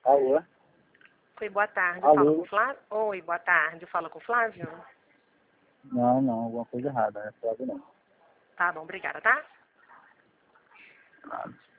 Alô? Oi, boa tarde. Alô? Fala com o Flávio? Oi, boa tarde. Fala com o Flávio? Não, alguma coisa errada, não é Flávio não. Tá bom, obrigada, tá? Nada.